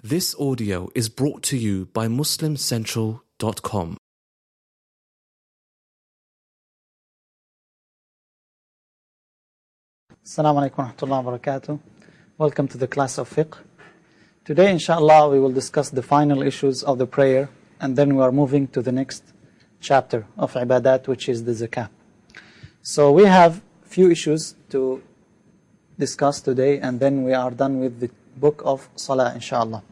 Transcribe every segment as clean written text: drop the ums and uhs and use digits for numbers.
This audio is brought to you by MuslimCentral.com. Assalamu alaikum wa rahmatullahi wa barakatuh. Welcome to the class of fiqh. Today, inshallah, we will discuss the final issues of the prayer, and then we are moving to the next chapter of ibadat, which is the zakah. So we have few issues to discuss today, and then we are done with the book of salah, inshallah.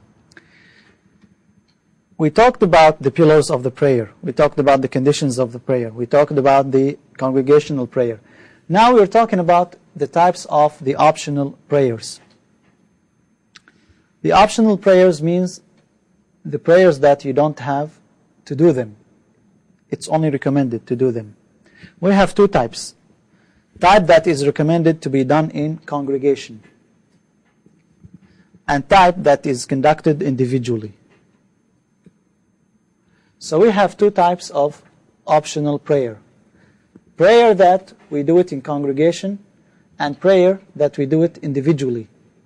We talked about the pillars of the prayer. We talked about the conditions of the prayer. We talked about the congregational prayer. Now we're talking about the types of the optional prayers. The optional prayers means the prayers that you don't have to do them. It's only recommended to do them. We have two types. Type that is recommended to be done in congregation, and type that is conducted individually. So we have two types of optional prayer. Prayer that we do it in congregation, and prayer that we do it individually.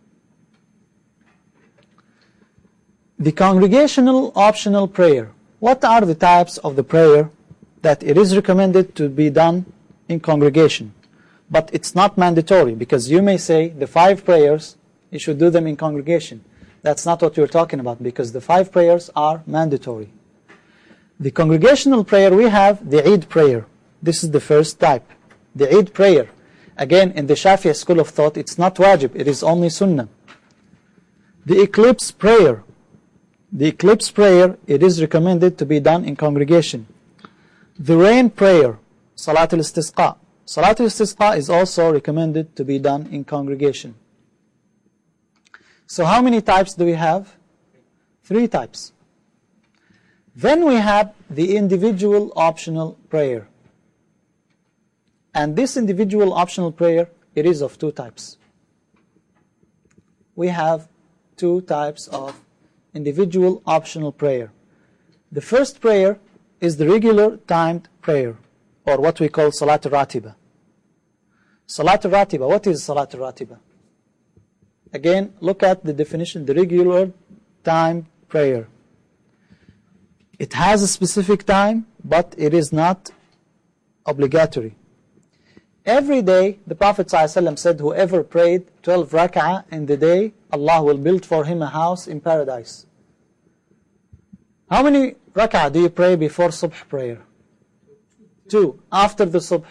The congregational optional prayer. What are the types of the prayer that it is recommended to be done in congregation? But it's not mandatory, because you may say the 5 prayers, you should do them in congregation. That's not what we're talking about, because the 5 prayers are mandatory. The congregational prayer, we have the Eid prayer. This is the first type, the Eid prayer. Again, in the Shafi'i school of thought, it's not wajib, it is only sunnah. The eclipse prayer. The eclipse prayer, it is recommended to be done in congregation. The rain prayer, Salat al-Istisqa. Salat al-Istisqa is also recommended to be done in congregation. So how many types do we have? 3 types. Then we have the individual optional prayer. And this individual optional prayer, it is of 2 types. We have 2 types of individual optional prayer. The first prayer is the regular timed prayer, or what we call Salat al-Ratiba. Salat al-Ratiba, what is Salat al-Ratiba? Again, look at the definition, the regular timed prayer. It has a specific time, but it is not obligatory. Every day, the Prophet ﷺ said, whoever prayed 12 rak'ah in the day, Allah will build for him a house in paradise. How many rak'ah do you pray before subh prayer? 2. After the subh?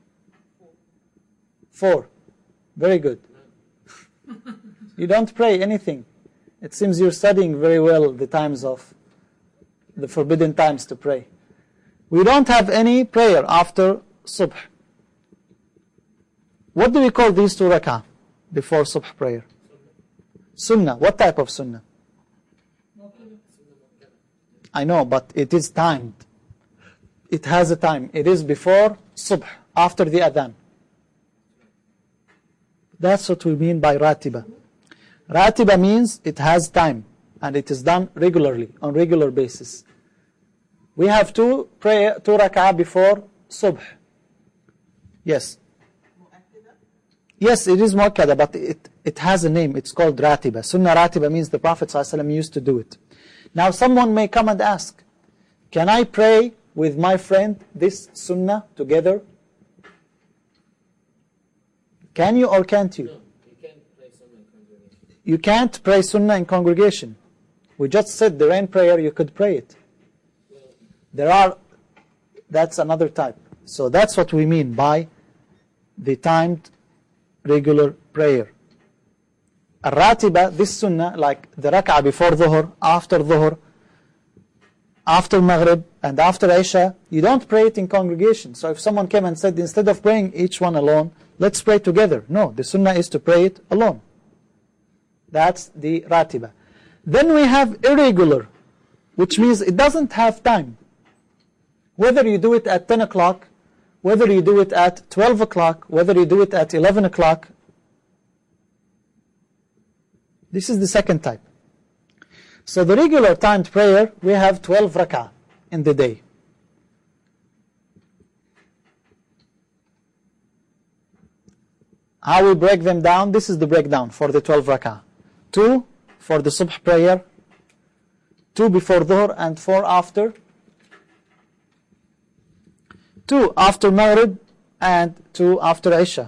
4. Very good. You don't pray anything. It seems you're studying very well the times of the forbidden times to pray. We don't have any prayer after subh. What do we call these 2 rak'ah before subh prayer? Sunnah. What type of sunnah? I know, but it is timed. It has a time. It is before subh, after the adhan. That's what we mean by ratiba. Ratiba means it has time, and it is done regularly, on regular basis. We have 2 rak'ah before subh. Yes. Yes, it is muakkada, but it has a name. It's called ratiba. Sunnah ratiba means the Prophet ﷺ used to do it. Now someone may come and ask, can I pray with my friend this sunnah together? Can you or can't you? No, you can't pray sunnah in congregation. You can't pray sunnah in congregation. We just said the rain prayer, you could pray it. That's another type. So that's what we mean by the timed regular prayer. Al-Ratiba, this sunnah, like the rak'ah before dhuhr, after maghrib, and after isha, you don't pray it in congregation. So if someone came and said, instead of praying each one alone, let's pray together. No, the sunnah is to pray it alone. That's the ratiba. Then we have irregular, which means it doesn't have time. Whether you do it at 10 o'clock, whether you do it at 12 o'clock, whether you do it at 11 o'clock. This is the second type. So the regular timed prayer, we have 12 rak'ah in the day. How we break them down? This is the breakdown for the 12 rak'ah. 2 for the subh prayer, 2 before Dhuhr and 4 after. 2 after Maghrib and 2 after Isha.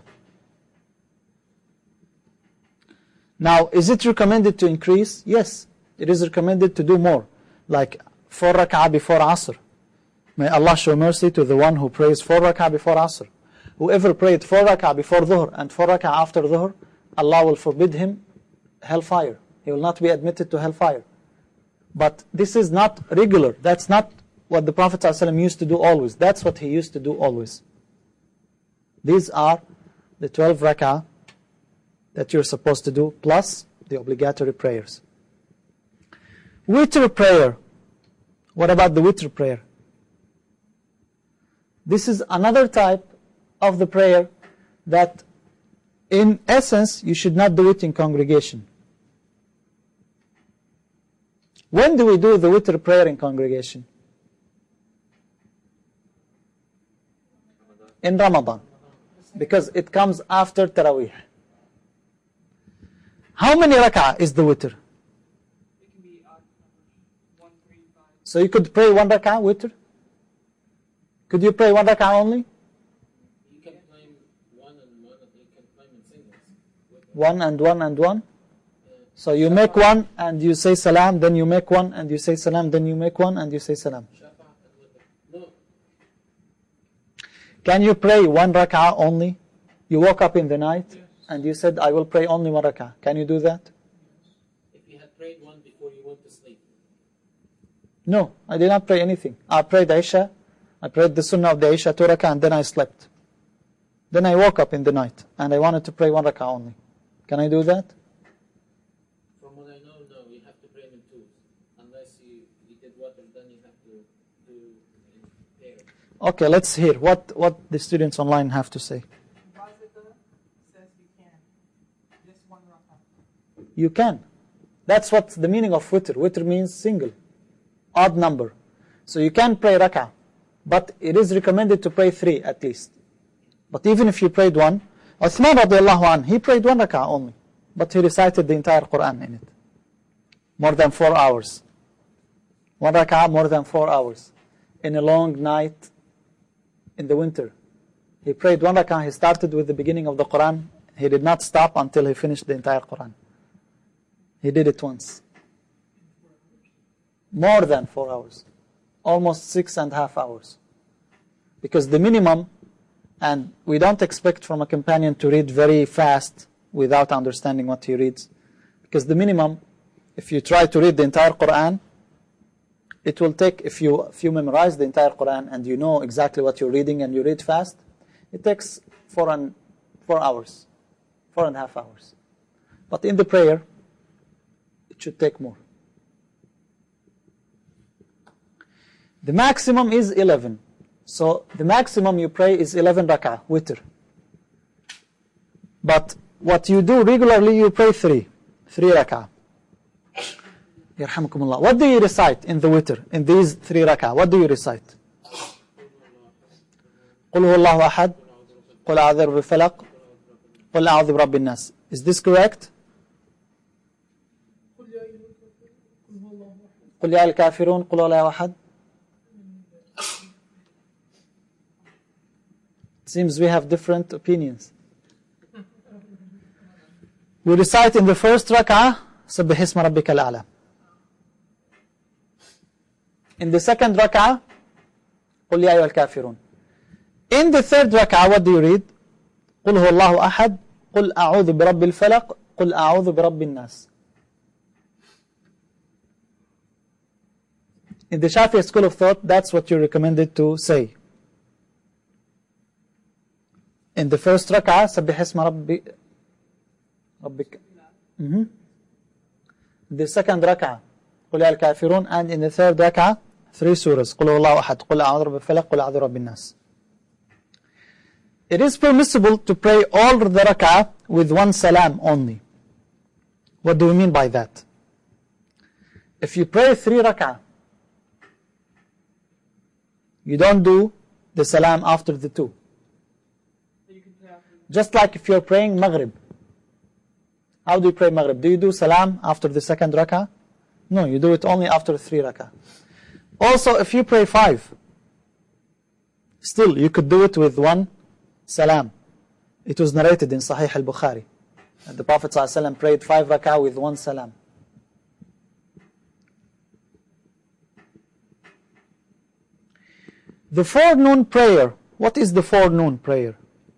Now, is it recommended to increase? Yes, it is recommended to do more, like 4 rak'ah before Asr. May Allah show mercy to the one who prays 4 rak'ah before Asr. Whoever prayed 4 rak'ah before Dhuhr and 4 rak'ah after Dhuhr, Allah will forbid him hellfire. He will not be admitted to hellfire. But this is not regular. That's not what the Prophet ﷺ used to do always. That's what he used to do always. These are the 12 rak'ah that you're supposed to do, plus the obligatory prayers. Witr prayer. What about the witr prayer? This is another type of the prayer that in essence you should not do it in congregation. When do we do the witr prayer in congregation? In Ramadan, because it comes after Taraweeh. How many rak'ah is the witr? It can be odd numbers, 1, 3, 5. So you could pray 1 rak'ah witr? Could you pray 1 rak'ah only? You can claim 1 and 1, and you can claim in singles. 1 and 1 and 1? So you make 1 and you say salam, then you make 1 and you say salam, then you make 1 and you say salam. Shafa and witr. No. Can you pray 1 rak'ah only? You woke up in the night and you said, I will pray only 1 rak'ah. Can you do that? If you had prayed 1 before you went to sleep. No, I did not pray anything. I prayed Isha. I prayed the sunnah of the Isha 2 rak'ah and then I slept. Then I woke up in the night and I wanted to pray 1 rak'ah only. Can I do that? From what I know, no, you have to pray them in twos. Unless you did water, then you have to do in pairs. Okay, let's hear what the students online have to say. Bazika says you can. Just 1 rak'ah. You can. That's what the meaning of witr. Witr means single, odd number. So you can pray rak'ah, but it is recommended to pray 3 at least. But even if you prayed 1, Uthman radiallahu anh, he prayed 1 rak'ah only, but he recited the entire Quran in it. More than 4 hours. 1 rak'ah, more than 4 hours. In a long night in the winter. He prayed 1 rak'ah, he started with the beginning of the Quran. He did not stop until he finished the entire Quran. He did it once. More than 4 hours. Almost 6.5 hours. Because the minimum, and we don't expect from a companion to read very fast without understanding what he reads. Because the minimum, if you try to read the entire Quran, it will take, if you memorize the entire Quran and you know exactly what you're reading and you read fast, it takes 4 hours, 4.5 hours. But in the prayer, it should take more. The maximum is 11. So the maximum you pray is 11 rak'ah, witr. But what you do regularly, you pray 3 rak'ah. Yarhamukumullah. What do you recite in the witr, in these 3 rak'ah? What do you recite? قُلْ هُوَ اللَّهُ أَحَدٌ قُلْ أَعُوذُ بِرَبِّ الْفَلَقِ قُلْ أَعُوذُ بِرَبِّ النَّاسِ. Is this correct? قُلْ يَا الْكَافِرُونَ قُلْ هُوَ اللَّهُ أَحَدٌ. It seems we have different opinions. We recite in the first rak'ah, سَبِّحِ اسْمَ رَبِّكَ الْأَعْلَى. In the second rak'ah, قُلْ يَا أَيُّهَا الْكَافِرُونَ. In the third rak'ah, what do you read? قُلْ هُوَ اللَّهُ أَحَدٌ قُلْ أَعُوذُ بِرَبِّ الْفَلَقِ قُلْ أَعُوذُ بِرَبِّ النَّاسِ. In the Shafi'i school of thought, that's what you're recommended to say. In the first rak'ah, سَبِّحِ اسْمَ رَبِّكَ. The second rak'ah, قُلْ يَا الْكَافِرُونَ. And in the third rak'ah, 3 surahs. قُلْ هُوَ اللَّهُ أَحَدٌ قُلْ أَعُوذُ بِرَبِّ الْفَلَقِ قُلْ أَعُوذُ بِرَبِّ النَّاسِ. It is permissible to pray all the rak'ah with 1 salam only. What do we mean by that? If you pray 3 rak'ah, you don't do the salam after the 2. Just like if you're praying Maghrib. How do you pray Maghrib? Do you do salam after the second rak'ah? No, you do it only after 3 rak'ah. Also, if you pray 5, still you could do it with 1 salam. It was narrated in Sahih al-Bukhari that the Prophet ﷺ prayed 5 rak'ah with 1 salam. The forenoon prayer. What is the forenoon prayer?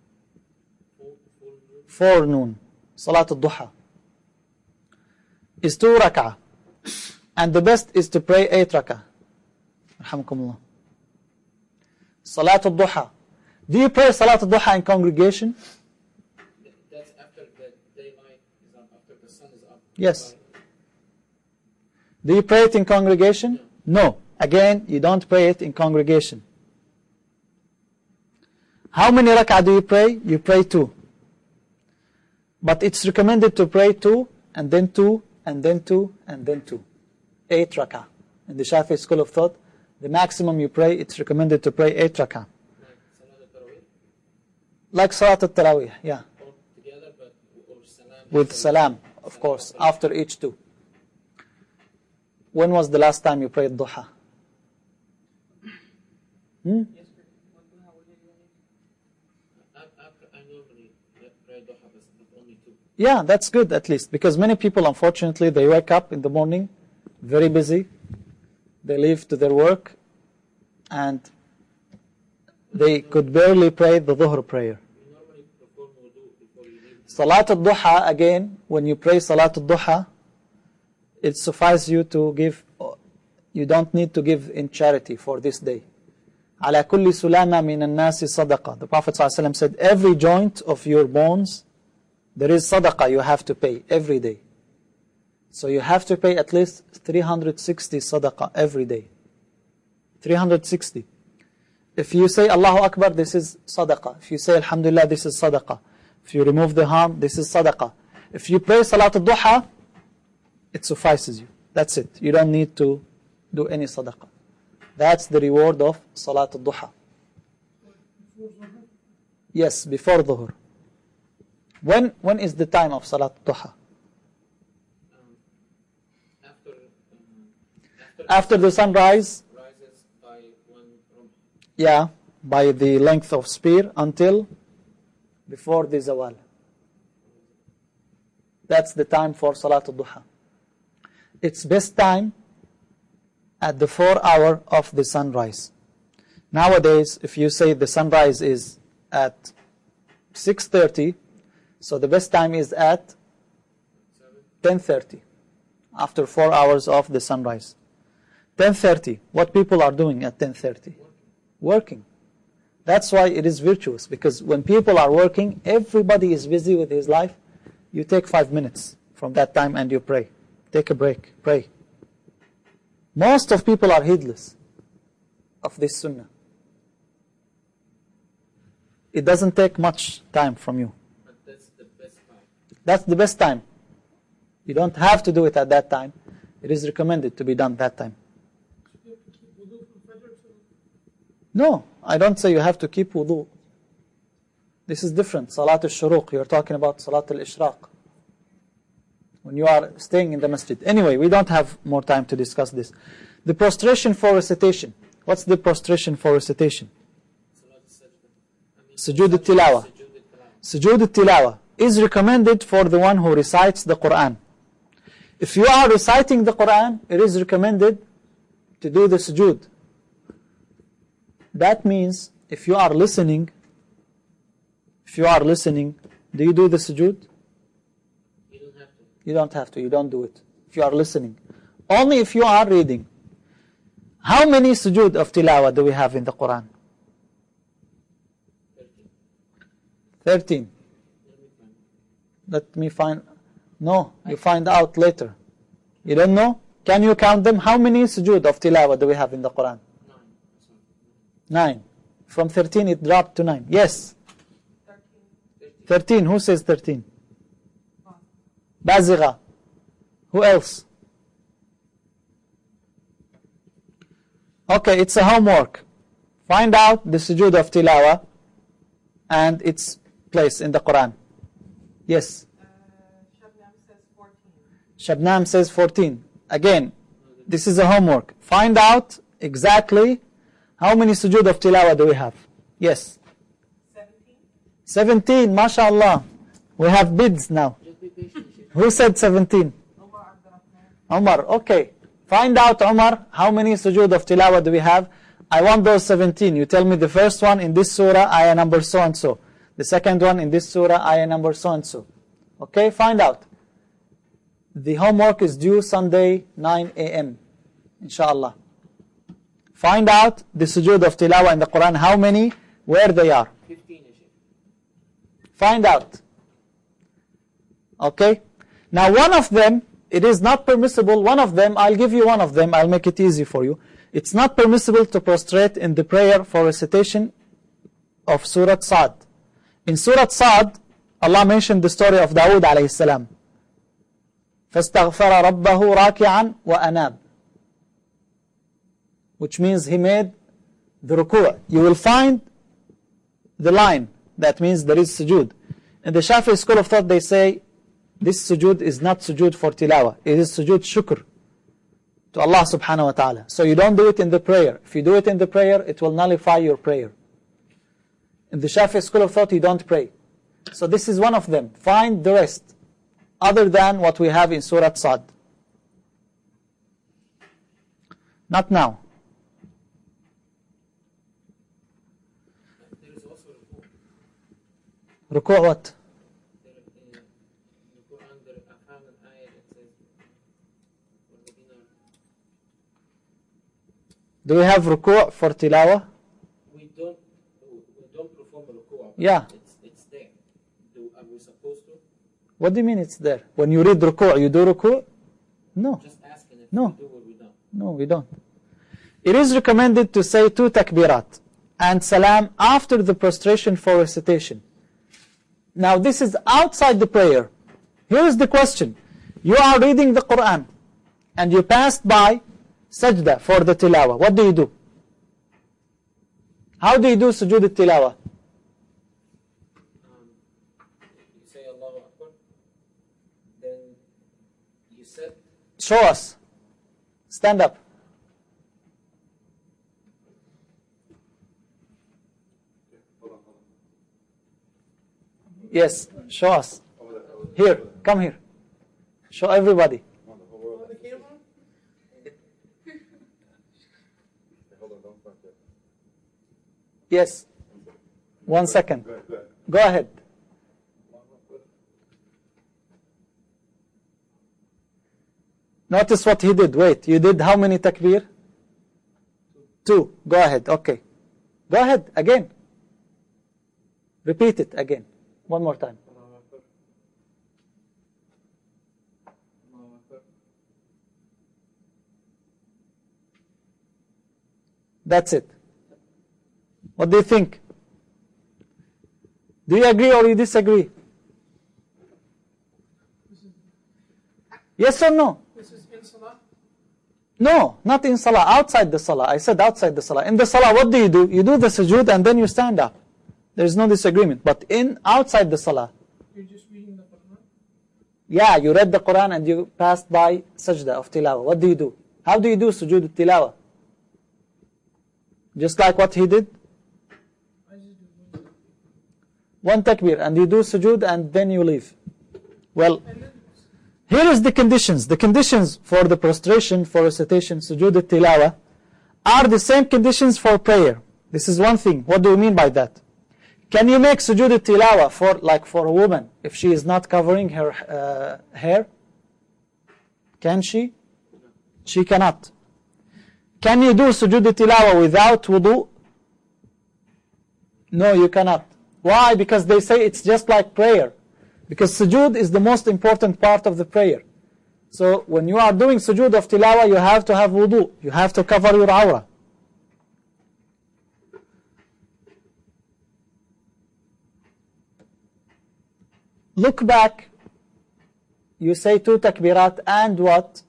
Forenoon, Salat al-Duha, is 2 rak'ah. And the best is to pray 8 rak'ah. Alhamdulillah. Salat al-Duha. Do you pray Salat al-Duha in congregation? That's after the daylight is up, after the sun is up. Yes. Do you pray it in congregation? No. Again, you don't pray it in congregation. How many rak'ah do you pray? You pray 2. But it's recommended to pray 2, and then 2, and then 2, and then 2. 8 rak'ah. In the Shafi'i school of thought, the maximum you pray, it's recommended to pray 8 rak'ah. Like Salat al-Tarawih, yeah. All together, but or salam With salam, of course, after each 2. When was the last time you prayed duha? I normally pray duha, but only 2. Yeah, that's good at least. Because many people, unfortunately, they wake up in the morning, very busy. They leave to their work, and they could barely pray the dhuhr prayer. You normally perform wudu before you leave. Salat al-Duha, again, when you pray Salat al-Duha, it suffices you to give, you don't need to give in charity for this day. عَلَى كُلِّ سُلَامَ مِنَ النَّاسِ صَدَقَةً. The Prophet ﷺ said, every joint of your bones, there is sadaqah you have to pay every day. So you have to pay at least 360 sadaqah every day. 360. If you say Allahu Akbar, this is sadaqah. If you say Alhamdulillah, this is sadaqah. If you remove the harm, this is sadaqah. If you pray Salat al-Duha, it suffices you. That's it. You don't need to do any sadaqah. That's the reward of Salat al-Duha. Yes, before dhuhr. When is the time of Salat al-Duha? After the sunrise, Rises by 1 rumh. yeah, by the length of spear until before the zawal. That's the time for Salat al-Duha. It's best time at the 4 hour of the sunrise. Nowadays, if you say the sunrise is at 6:30, so the best time is at 10:30, after 4 hours of the sunrise. 10:30, what people are doing at 10:30? Working. That's why it is virtuous, because when people are working, everybody is busy with his life. You take 5 minutes from that time and you pray. Take a break, pray. Most of people are heedless of this sunnah. It doesn't take much time from you. But that's the best time. That's the best time. You don't have to do it at that time. It is recommended to be done that time. No, I don't say you have to keep wudu. This is different. Salat al-Shuruq, you're talking about Salat al-Ishraq. When you are staying in the masjid. Anyway, we don't have more time to discuss this. The prostration for recitation. What's the prostration for recitation? Salat al-Sajda. Sujood al-Tilawa. Sujood al-Tilawa is recommended for the one who recites the Quran. If you are reciting the Quran, it is recommended to do the sujood. That means if you are listening, do you do the sujood? You don't have to. You don't have to, you don't do it. If you are listening. Only if you are reading. How many sujood of tilawa do we have in the Quran? 13. Let me find. No, you find out later. You don't know? Can you count them? How many sujood of tilawa do we have in the Quran? 9. From 13 it dropped to 9. Yes. 13. Who says 13? Bazigha. Who else? Okay, it's a homework. Find out the sujood of tilawa and its place in the Quran. Yes. Shabnam says 14. Shabnam says 14. Again, This is a homework. Find out exactly how many sujood of tilawah do we have. Yes. 17, mashallah. We have bids now. Just be patient, Sheikh. Who said 17? Umar, okay. Find out, Umar, how many sujood of tilawah do we have? I want those 17. You tell me the first one in this surah, ayah number so and so. The second one in this surah, ayah number so and so. Okay, find out. The homework is due Sunday, 9 a.m. Inshallah. Find out the sujood of tilawah in the Quran, how many, where they are. 15, Sheikh. Find out. Okay? Now one of them, it is not permissible, one of them, I'll give you one of them, I'll make it easy for you. It's not permissible to prostrate in the prayer for recitation of Surah Sa'd. In Surah Sa'd, Allah mentioned the story of Dawood alayhi salam. فَاسْتَغْفَرَ رَبَّهُ رَاكِعًا وَأَنَابٍ, which means he made the ruku'. You will find the line, that means there is sujood. In the Shafi'i school of thought, they say, this sujood is not sujood for tilawah. It is sujood shukr to Allah subhanahu wa ta'ala. So you don't do it in the prayer. If you do it in the prayer, it will nullify your prayer. In the Shafi'i school of thought, you don't pray. So this is one of them. Find the rest, other than what we have in Surah Sa'd. Not now. There is also Ruku' what? in the Quran, I found an ayah that says, Do we have ruku' for tilawah? we don't perform a ruku'. Yeah. It's there. Are we supposed to? What do you mean it's there? When you read ruku', you do ruku'? No. Just asking if No. we do or we don't. No, we don't. It is recommended to say 2 takbirat and salam after the prostration for recitation. Now this is outside the prayer. Here is the question. You are reading the Quran and you passed by sajda for the tilawah. What do you do? How do you do sujood al-tilawah? You say Allahu Akbar, then you said, Show us. Stand up. Yes, show us. Here, come here. Show everybody. Yes. 1 second. Go ahead. Notice what he did. Wait, you did how many takbir? 2. Go ahead. Okay. Go ahead again. Repeat it again. One more time. Allahu Akbar. Allahu Akbar. That's it. What do you think? Do you agree or you disagree? Yes or no? This is in Salah. No, not in Salah, outside the Salah. I said outside the Salah. In the Salah, what do? You do the sujood and then you stand up. There is no disagreement. But outside the Salah, You're just reading the Quran. yeah, you read the Quran and you passed by sajda of tilawah. What do? How do you do sujood al-tilawah? Just like what he did? I just do One takbir, and you do sujood and then you leave. Well, here is the conditions. The conditions for the prostration, for recitation, sujood al-tilawah, are the same conditions for prayer. This is one thing. What do you mean by that? Can you make sujood al-tilawah for a woman if she is not covering her hair? Can she? She cannot. Can you do sujood al-tilawah without wudu? No, you cannot. Why? Because they say it's just like prayer. Because sujood is the most important part of the prayer. So when you are doing sujood of tilawah, you have to have wudu. You have to cover your awrah. Look back. You say 2 takbirat and what?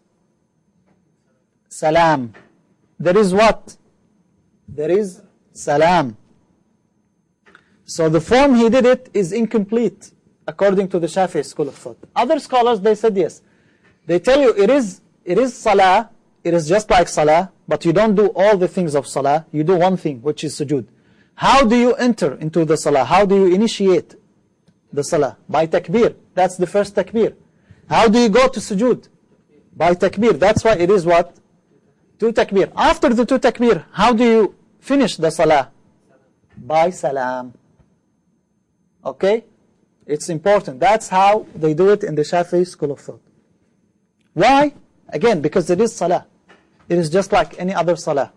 Salam. There is what? There is salam. So the form he did it is incomplete, according to the Shafi'i school of thought. Other scholars, they said yes. They tell you it is salah it is just like salah, but you don't do all the things of salah. You do one thing, which is sujood. How do you enter into the salah? How do you initiate the salah? By takbir. That's the first takbir. How do you go to sujood? By takbir. That's why it is what? 2 takbir. After the 2 takbir, how do you finish the salah? By salam. Okay? It's important. That's how they do it in the Shafi'i school of thought. Why? Again, because it is salah. It is just like any other salah.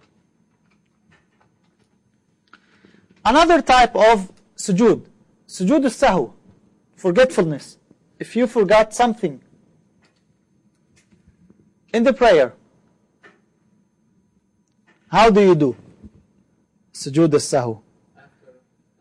Another type of sujood. Sujood al-sahu. Forgetfulness. If you forgot something in the prayer, how do you do? Sujood al-sahu. After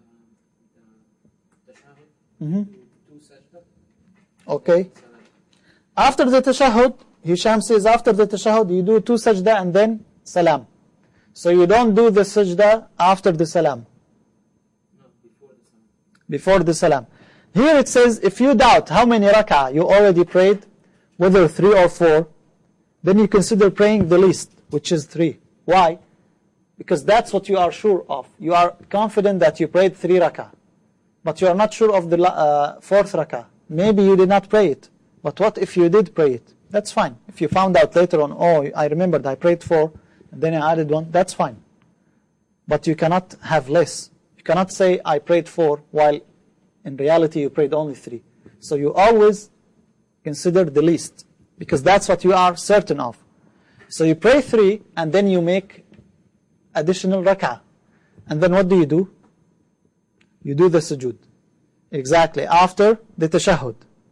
the tashahhud, 2 sajda. Okay. After the tashahhud, Hisham says after the tashahhud you do 2 sajda and then salam. So you don't do the sajda after the salam. No, before the salam. Before the salam. Here it says if you doubt how many rak'ah you already prayed, whether 3 or 4, then you consider praying the least, which is 3. Why? Because that's what you are sure of. You are confident that you prayed 3 rak'ah. But you are not sure of the 4th rak'ah. Maybe you did not pray it. But what if you did pray it? That's fine. If you found out later on, oh, I remembered I prayed 4, and then I added 1, that's fine. But you cannot have less. You cannot say I prayed 4 while in reality you prayed only 3. So you always consider the least, because that's what you are certain of. So you pray 3 and then you make additional rak'ah. And then what do? You do the sujood. Exactly, after the tashahhud.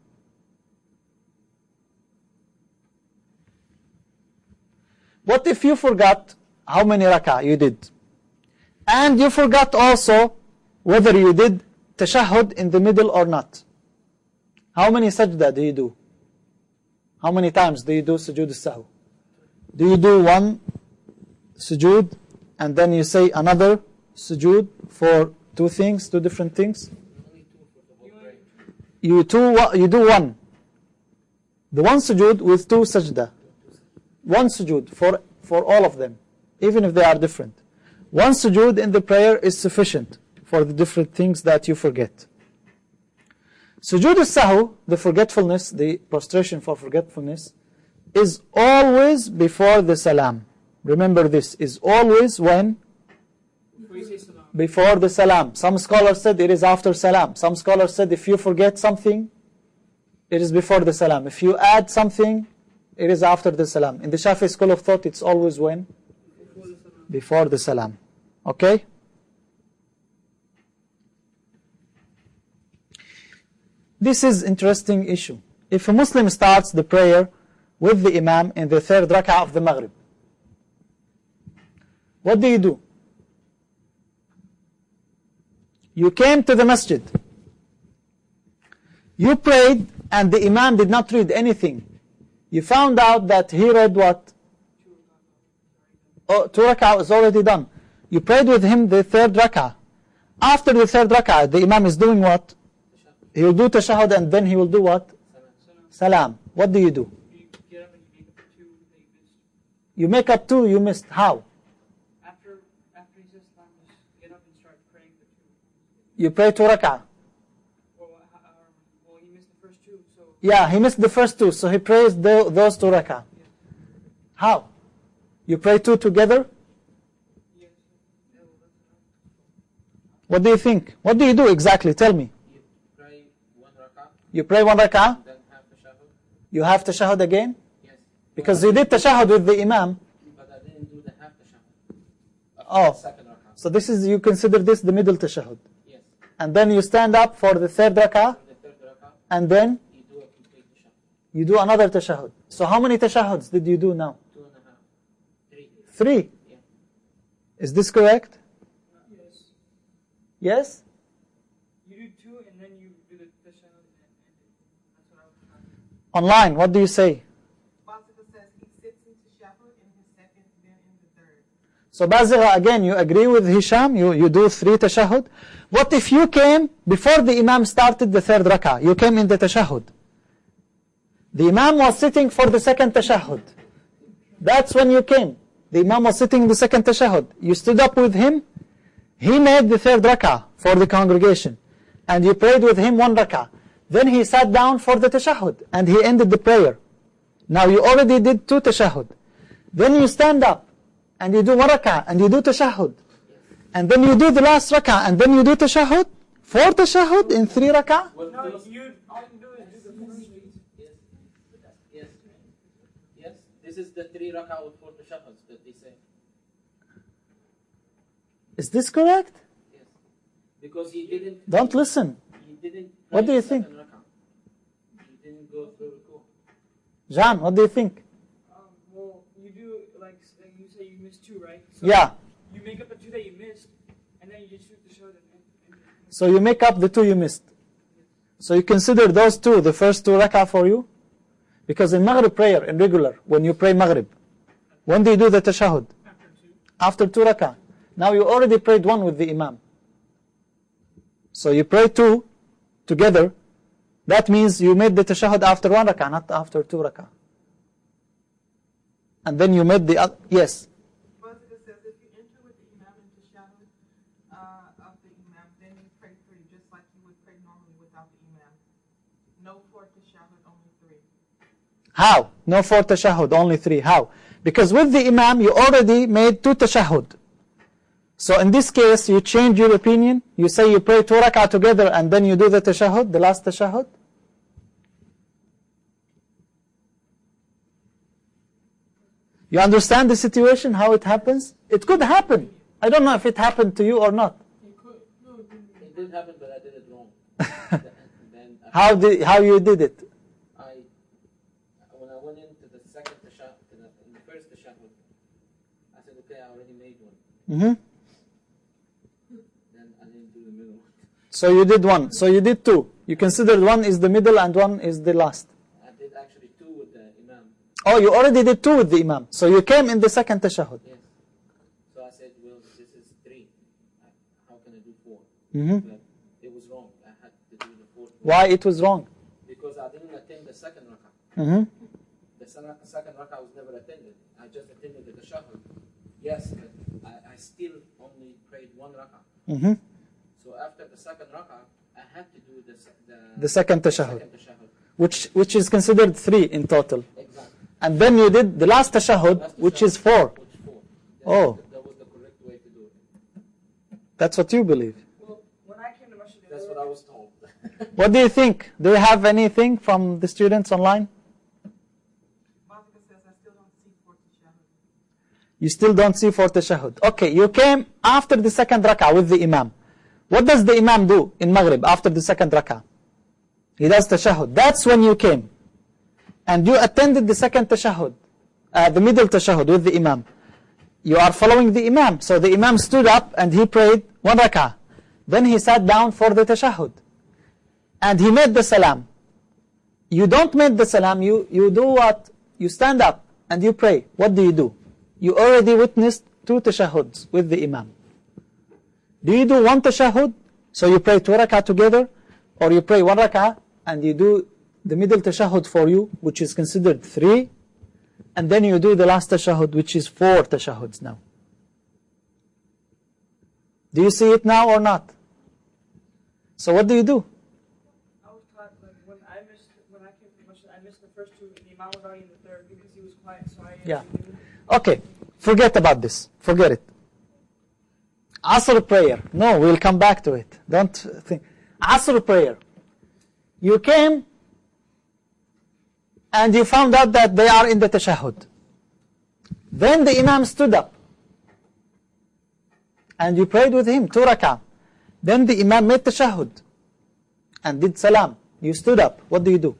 What if you forgot how many rak'ah you did? And you forgot also whether you did tashahhud in the middle or not. How many sajda do you do? How many times do you do sujood al-sahw? Do you do 1 sujood and then you say another sujood for 2 things, 2 different things? Only 2 for the whole prayer. You do 1. The 1 sujood with 2 sajda. 1 sujood for all of them, even if they are different. 1 sujood in the prayer is sufficient for the different things that you forget. Sujood al-sahw, the forgetfulness, the prostration for forgetfulness, is always before the salam. Remember this, is always when? Before the salam. Some scholars said it is after salam. Some scholars said if you forget something, it is before the salam. If you add something, it is after the salam. In the Shafi'i school of thought, it's always when? Before the salam. Okay? This is interesting issue. If a Muslim starts the prayer with the Imam in the 3rd rak'ah of the Maghrib, what do? You came to the masjid. You prayed and the Imam did not read anything. You found out that he read what? 2 rak'ah is already done. You prayed with him the 3rd rak'ah. After the 3rd rak'ah, the Imam is doing what? He will do tashahhud and then he will do what? Salam. What do? You get up and you make up 2 that you missed. You make up 2 you missed. How? After he says salam, just get up and start praying the 2. You pray 2 rak'ah. Well, he missed the first 2, so... Yeah, he missed the first 2, so he prays those 2 rak'ah. Yeah. How? You pray 2 together? Yes. Yeah, well, that's What do you think? What do you do exactly? Tell me. You pray 1 rak'ah, You pray 1 rak'ah, then have tashahhud. you have tashahhud again? Yes. Because you did tashahhud with the Imam. But I didn't do the half tashahhud. Oh, The 2nd rak'ah. so this is, you consider this the middle tashahhud. Yes. And then you stand up for the 3rd rak'ah, For the 3rd rak'ah, and then you do a complete tashahhud. you do another tashahhud. So how many tashahuds did you do now? 2.5. 3. 3. Yeah. Is this correct? Yes. Yes? You do 2 and then you do the tashahhud and end it. That's what I was trying to do. Online, what do you say? Basica says he sits in tashahhud in his 2nd, then in the 3rd. So Bazigha, again, you agree with Hisham, you do 3 tashahhud. What if you came, before the Imam started the 3rd rak'ah, you came in the tashahhud. The Imam was sitting for the 2nd tashahhud. That's when you came. The Imam was sitting in the second tashahhud. You stood up with him. He made the third rak'ah for the congregation. And you prayed with him 1 rak'ah. Then he sat down for the tashahhud. And he ended the prayer. Now you already did 2 tashahhud. Then you stand up. And you do 1 rak'ah. And you do tashahhud. And then you do the last rak'ah. And then you do tashahhud. 4 tashahhud in 3 rak'ah. Well, No, those- you all you do is do the first three. Yes. Yes. This is the 3 rak'ah with 4 tashahhuds that they say. Is this correct? Yes. Because he didn't. Don't listen. He didn't. What do pray you the think? second rak'ah. He didn't go through ruku'. John, what do you think? Well, you do like you say you missed 2, right? So Yeah. You make up the 2 that you missed, and then you just shoot the shot and So you make up the 2 you missed. So you consider those 2, the first 2 rak'ah for you? Because in Maghrib prayer, in regular, when you pray Maghrib, when do you do the tashahhud? After 2 rak'ah. Now you already prayed 1 with the Imam. So you pray 2 together. That means you made the tashahhud after 1 rak'ah, not after 2 rak'ah. And then you made the other, yes. Basically says if you enter with the Imam in tashahhud of the Imam, then you pray 3, just like you would pray normally without the Imam. No 4 tashahhud, only 3. How? No 4 tashahhud, only 3. How? Because with the Imam, you already made 2 tashahhud. So in this case, you change your opinion. You say you pray 2 rak'ah together and then you do the tashahhud, the last tashahhud. You understand the situation, how it happens? It could happen. I don't know if it happened to you or not. It did happen, but I did it wrong. Then How you did it? when I went into the second tashahhud, in the first tashahhud, I said, okay, I already made 1. Mm-hmm. Then I didn't do the middle one. So you did 1. So you did 2. You considered 1 is the middle and 1 is the last. I did actually 2 with the Imam. Oh, you already did 2 with the Imam. So you came in the second tashahhud. Yes. So I said, well, this is 3. How can I do 4? Mm-hmm. But it was wrong. I had to do the 4th one. Why it was wrong? Because I didn't attend the second rak'ah. Mm-hmm. The second rak'ah was never attended. I just attended the tashahhud. Yes, but I still only prayed 1 rak'ah. Mm-hmm. So after the second rak'ah, I had to do The second tashahhud, second tashahhud. which is considered 3 in total. Exactly. And then you did the last tashahhud, That's which tashahhud, is 4. Which 4. Oh. That was the correct way to do it. That's what you believe. Well, when I came to Masjid, That's what I was told. What do you think? Do you have anything from the students online? Basically says I still don't see 4 tashahhud. You still don't see 4 tashahhud. Okay, you came after the second rak'ah with the Imam. What does the Imam do in Maghrib after the second rak'ah? He does tashahhud. That's when you came. And you attended the second tashahhud, the middle tashahhud with the Imam. You are following the Imam. So the Imam stood up and he prayed 1 rak'ah. Then he sat down for the tashahhud. And he made the salam. You don't make the salam, you do what? You stand up and you pray. What do? You already witnessed 2 tashahhuds with the Imam. Do you do 1 tashahhud? So you pray 2 rak'ah together? Or you pray 1 rak'ah and you do the middle tashahhud for you, which is considered 3, and then you do the last tashahhud, which is 4 tashahhuds now. Do you see it now or not? So what do you do? I was taught like when I came to Masjid, I missed the first 2, and the Imam was already in the 3rd because he was quiet. So I Yeah. Okay, forget about this. Forget it. Asr prayer. No, we'll come back to it. Don't think. Asr prayer. You came and you found out that they are in the tashahhud. Then the Imam stood up and you prayed with him 2 rak'ah. Then the Imam made tashahhud and did salam. You stood up. What do?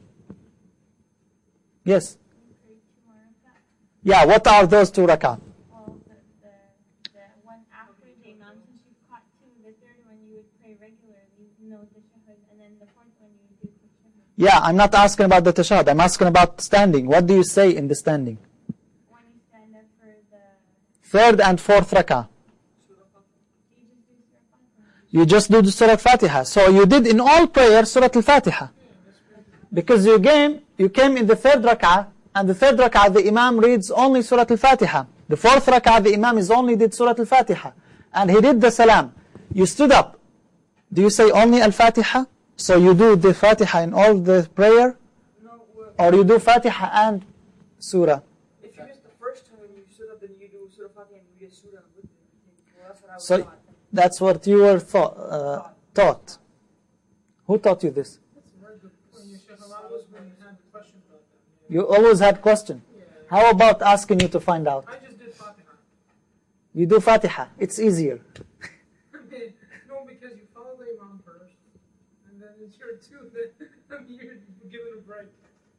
Yes. Yeah, what are those 2 rak'ah? Well, the one after the Imam, since you caught 2, the 3rd one you would pray regularly, no tashahhud, and then the 4th one you would do tashahhud. Yeah, I'm not asking about the tashahhud. I'm asking about standing. What do you say in the standing? When you stand up for the, 3rd and 4th rak'ah. you just do Surah You just do the Surah Fatiha. Fatiha. So you did in all prayers Surah Al-Fatiha. Because you came in the 3rd rak'ah and the third rak'ah the Imam reads only Surah Al-Fatiha. The fourth rak'ah the Imam is only did Surah Al-Fatiha, and he did the salam. You stood up. Do you say only Al-Fatiha? So you do the Fatiha in all the prayer? No, Or you do Fatiha and Surah? if you missed the first two when you stood up, then you do Surah Fatiha and you get Surah with it. Well, that's what I was So taught. that's what you were taught. Who taught you this? That's a very good point. You should allow us when you had the question about that. You always had question. How about asking you to find out? I just did Fatiha. You do Fatiha. It's easier. No, because you follow the Imam first, and then it's your two. Then you're given a break.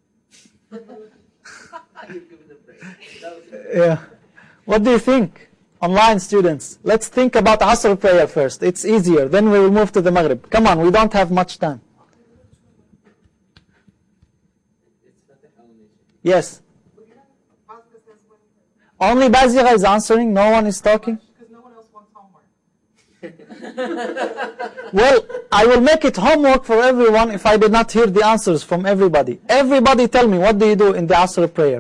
You're given a break. That was Yeah. What do you think? Online students, let's think about Asr prayer first. It's easier. Then we will move to the Maghrib. Come on, we don't have much time. it's Fatiha only. Yes. Basika says when, Only Bazira is answering. No one is talking. because no one else wants homework. Well, I will make it homework for everyone if I did not hear the answers from everybody. Everybody tell me, what do you do in the Asr prayer?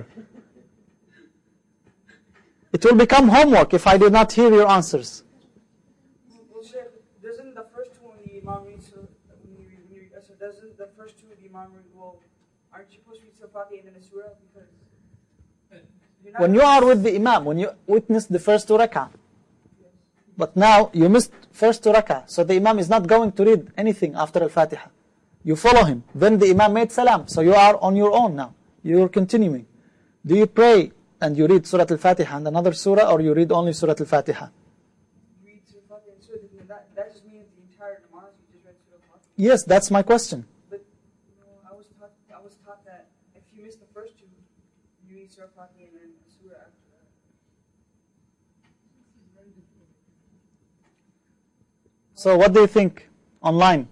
It will become homework if I did not hear your answers. Well, Sheikh, doesn't the first two when the Imam reads, when you read Asr, doesn't the first two the Imam read, well, aren't you supposed to read Surah Fatiha and then a Surah? Because you're not When you are with the Imam, when you witness the first two rak'ah, but now you missed first two rak'ah, so the Imam is not going to read anything after Al-Fatiha. You follow him. Then the Imam made salam, so you are on your own now. You are continuing. Do you pray and you read Surah Al-Fatiha and another surah, or you read only Surah Al-Fatiha? you read Surah Fatiha and Surah, then that just means the entire namaz you just read Surah Fatiha. Yes, that's my question. But I was taught that if you miss the first two, you read Surah Fatiha and then a Surah after that. So what do you think online?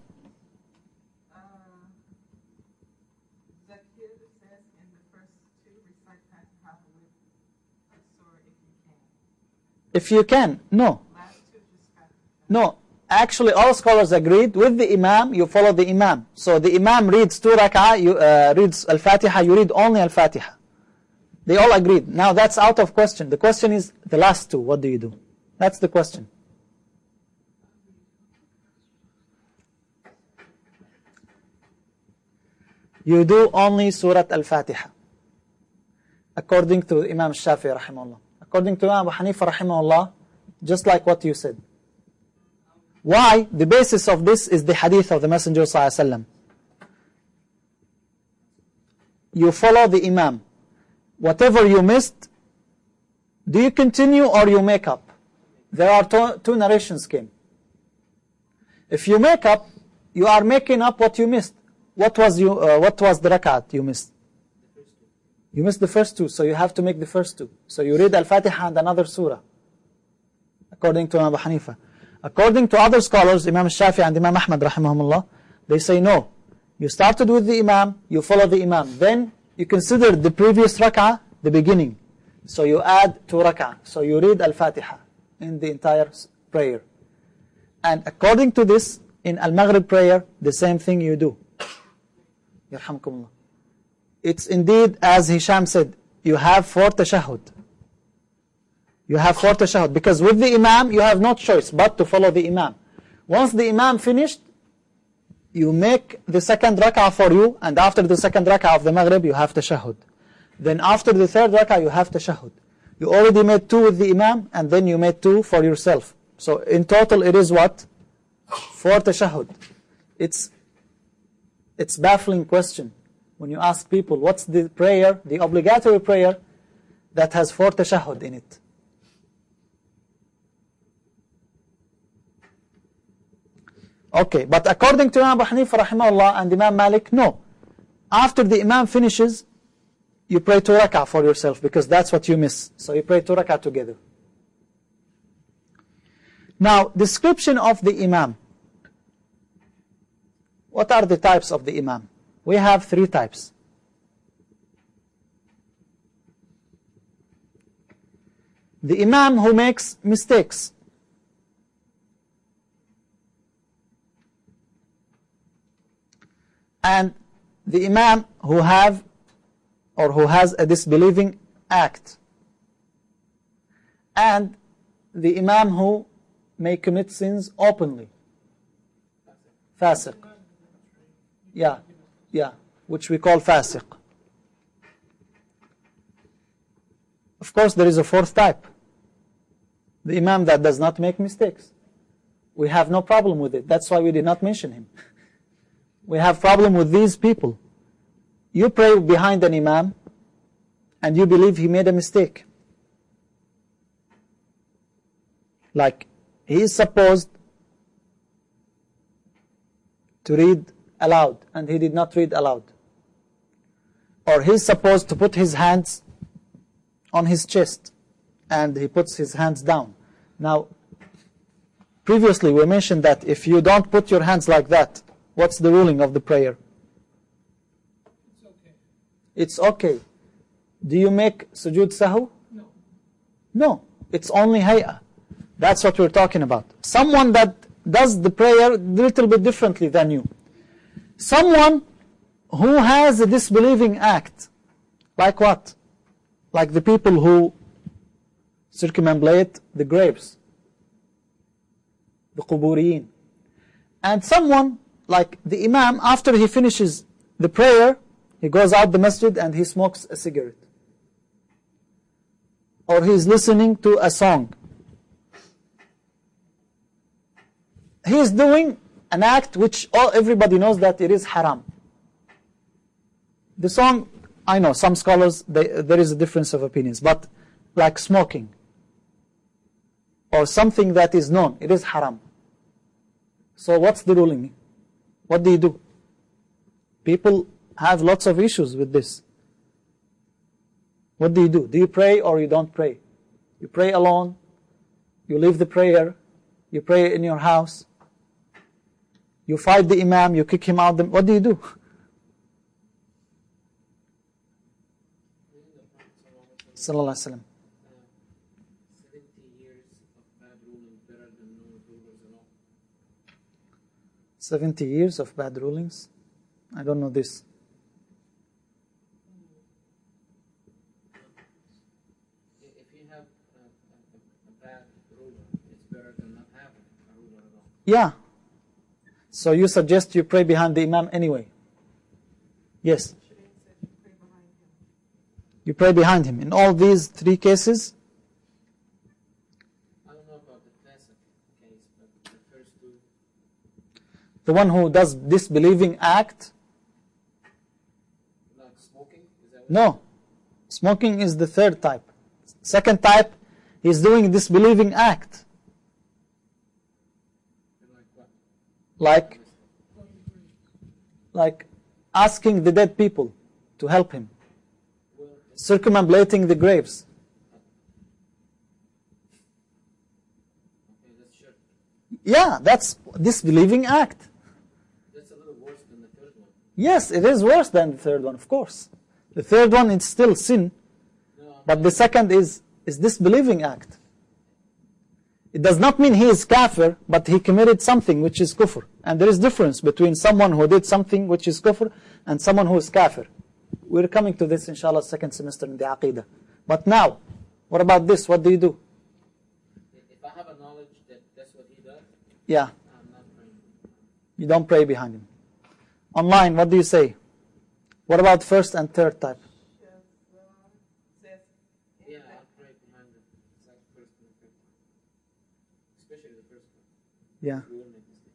Zakir says in the first two, recite Fatiha with a surah if you can. If you can, no. Last two, just Fatiha. No, actually all scholars agreed with the Imam, you follow the Imam. So the Imam reads two rak'ah, you reads Al-Fatiha, you read only Al-Fatiha. They all agreed. Now that's out of question. The question is the last two, what do you do? That's the question. You do only Surah Al-Fatiha, according to Imam Shafi'i rahimahullah. According to Imam Abu Hanifa rahimahullah, just like what you said. Why? The basis of this is the hadith of the Messenger sallallahu alaihi wasallam. You follow the Imam. Whatever you missed, do you continue or you make up? There are two narrations came. If you make up, you are making up what you missed. What was the rak'at you missed? You missed the first two, so you have to make the first two. So you read Al-Fatiha and another surah, according to Imam Abu Hanifa. According to other scholars, Imam Shafi and Imam Ahmad rahimahumullah, they say no. You started with the Imam, you follow the Imam. Then you consider the previous rak'ah, the beginning. So you add two rak'ah. So you read Al-Fatiha in the entire prayer. And according to this, in Al-Maghrib prayer, the same thing you do. Yarhamkumullah. It's indeed, as Hisham said, you have 4 tashahhud. You have 4 tashahhud. Because with the Imam, you have no choice but to follow the Imam. Once the Imam finished, you make the second rak'ah for you, and after the second rak'ah of the Maghrib, you have tashahhud. Then after the third rak'ah, you have tashahhud. You already made 2 with the Imam, and then you made 2 for yourself. So in total, it is what? 4 tashahhud. It's baffling question. When you ask people, what's the prayer, the obligatory prayer, that has 4 tashahhud in it? Okay, but according to Imam Abu Hanifa rahimahullah and Imam Malik, no. After the Imam finishes, you pray 2 rak'ah for yourself, because that's what you miss. So you pray 2 rak'ah together. Now, description of the Imam. What are the types of the Imam? We have 3 types. The Imam who makes mistakes. And the Imam who have or who has a disbelieving act, and the imam who may commit sins openly. Fasiq. Yeah, which we call fasiq. Of course, there is a fourth type. The imam that does not make mistakes. We have no problem with it. That's why we did not mention him. We have problem with these people. You pray behind an imam and you believe he made a mistake. Like, he is supposed to read aloud and he did not read aloud. Or he is supposed to put his hands on his chest and he puts his hands down. Now, previously we mentioned that if you don't put your hands like that, what's the ruling of the prayer? It's okay. It's okay. Do you make sujood sahu? No. No, it's only hay'ah. That's what we're talking about. Someone that does the prayer a little bit differently than you. Someone who has a disbelieving act. Like what? Like the people who circumambulate the graves. The quburiyin. And someone like the imam, after he finishes the prayer, he goes out the masjid and he smokes a cigarette. Or he is listening to a song. He is doing an act which everybody knows that it is haram. The song, I know, some scholars, there is a difference of opinions, but like smoking, or something that is known, it is haram. So what's the ruling? What do you do? People have lots of issues with this. What do you do? Do you pray or you don't pray? You pray alone, you leave the prayer, you pray in your house, you fight the imam, you kick him out. What do you do? Sallallahu Alaihi Wasallam. 70 years of bad ruling better than no rulers at all. 70 years of bad rulings? I don't know this. If you have a bad ruler, it's better than not having a ruler at all. Yeah. So you suggest you pray behind the imam anyway? Yes. You pray behind him. In all these three cases? I don't know about the classic case, but the first two. The one who does disbelieving act? Like smoking? Is that what? No. Smoking is the third type. Second type, he's doing disbelieving act. Like what? Like asking the dead people to help him. Circumambulating the graves. Okay, that's shirk. Yeah, that's disbelieving act. That's a little worse than the third one. Yes, it is worse than the third one, of course. The third one is still sin, No, but the second is disbelieving act. It does not mean he is kafir, but he committed something which is kufr. And there is difference between someone who did something which is kufr and someone who is kafir. We're coming to this, inshallah, second semester in the Aqidah. But now, what about this? What do you do? if I have a knowledge that that's what he does, Yeah, I'm not praying. you don't pray behind him. Online, what do you say? What about first and third type? Says, Yeah, I pray behind the first and the third one. Especially the first one. Yeah. We will make mistakes.